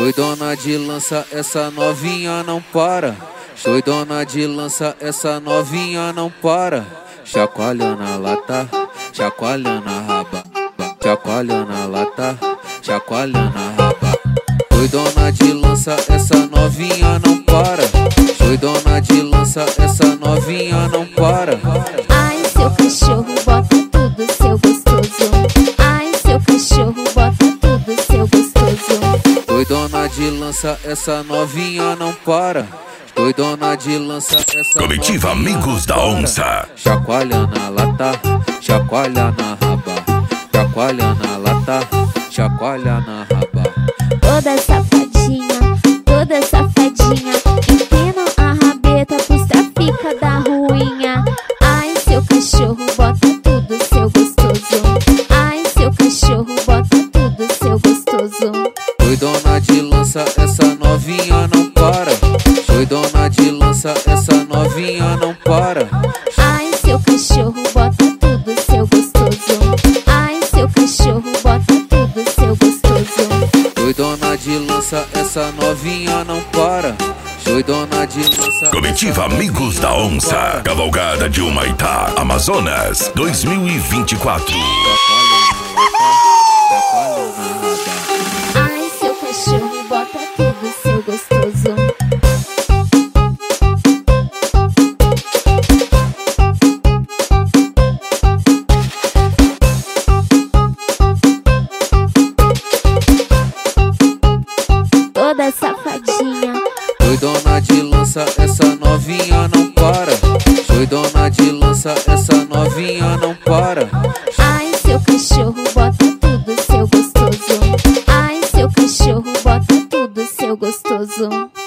Doidona de lança, essa novinha não para. Doidona de lança, essa novinha não para. Chacoalha na lata, chacoalha na raba. Chacoalha na lata, chacoalha na raba. Doidona de lança, essa novinha não para. Doidona de lança, essa novinha não para. Ai, seu cachorro, bota tudo, seu gostoso. Ai, seu cachorro, bota tudo, seu gostoso. Doidona de lança, essa novinha não para. Doidona de lança, essa Comitiva Amigos da Onça. Chacoalha na lata, chacoalha na raba. Chacoalha na lata, chacoalha na raba. Toda safadinha, empina a rabeta pros trafica da ruinha. Ai, seu cachorro, bota tudo, seu gostoso. Ai, seu cachorro, bota tudo, seu gostoso. Doidona de lança, essa novinha não para. Doidona de lança, essa novinha não para. Ai, seu cachorro, bota tudo, seu gostoso. Ai, seu cachorro, bota tudo, seu gostoso. Doidona de lança, essa novinha não para. Doidona de lança. Comitiva Amigos da Onça. Cavalgada de Humaitá, Amazonas, 2024. Ai, seu cachorro, bota tudo, seu gostoso. Toda safadinha. Doidona de lança, essa novinha não para. Doidona de lança, essa novinha não para. Ai, seu cachorro, bota tudo, seu gostoso. Ai, seu cachorro, bota tudo, seu gostoso.